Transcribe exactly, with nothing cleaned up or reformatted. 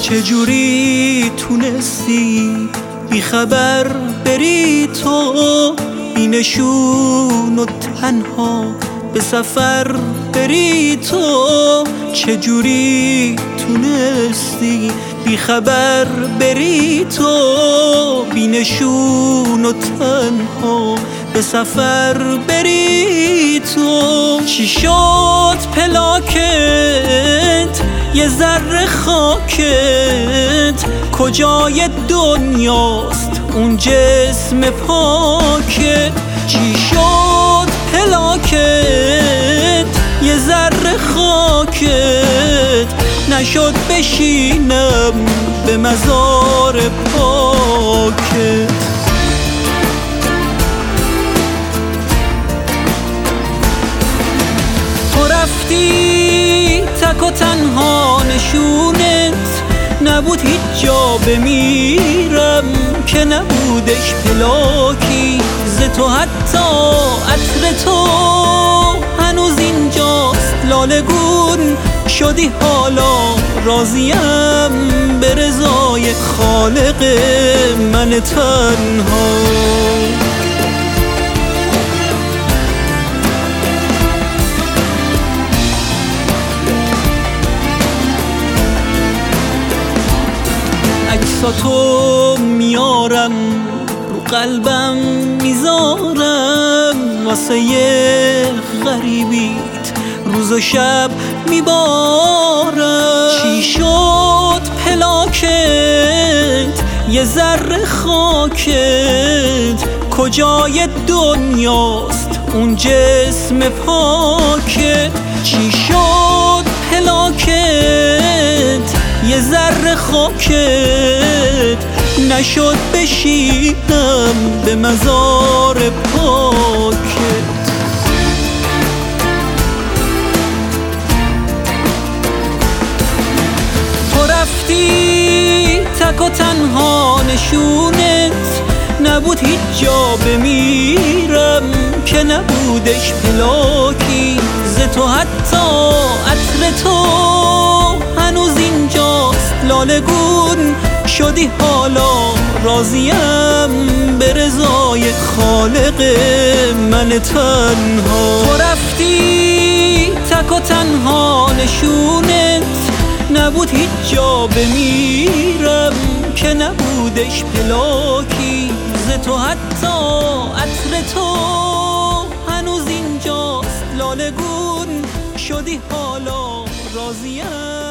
چجوری تونستی بی خبر بری تو، بی نشون و تنها به سفر بری تو؟ چجوری تونستی بی خبر بری تو، بی نشون و تنها به سفر بری تو؟ چی شد پلاکت یه ذره خاکت، کجای دنیاست اون جسم پاکت؟ چی شد پلاکت یه ذره خاکت، نشد بشینم به مزار پاکت؟ تو رفتی تک و تنها، نشونت نبود هیچ جا بمیرم که نبودش پلاکی ز تو، حتی عطر تو هنوز اینجاست لالگون شدی، حالا راضیم به رضای خالق من تنها. عکساتو میارم رو قلبم میذارم، واسه یه غریبیت روز و شب میبارم. چی شد پلاکت یه ذره خاکت، کجای دنیاست اون جسم پاکت؟ چی شد پلاکت یه ذره خاکت، نشد بشینم به مزار پاکت؟ تو رفتی تک و تنها، نشونت نبود هیچ جا بمیرم که نبودش پلاکی ز تو، حتی عطر تو هنوز اینجاست لالگون شدی، حالا راضیم به رضای خالق من تنها. تو رفتی تک و تنها، نشونت نبود هیچ جا بمیرم که نبودش پلاکی ز تو، حتی عطر تو هنوز اینجاست لالگون شدی، حالا راضیم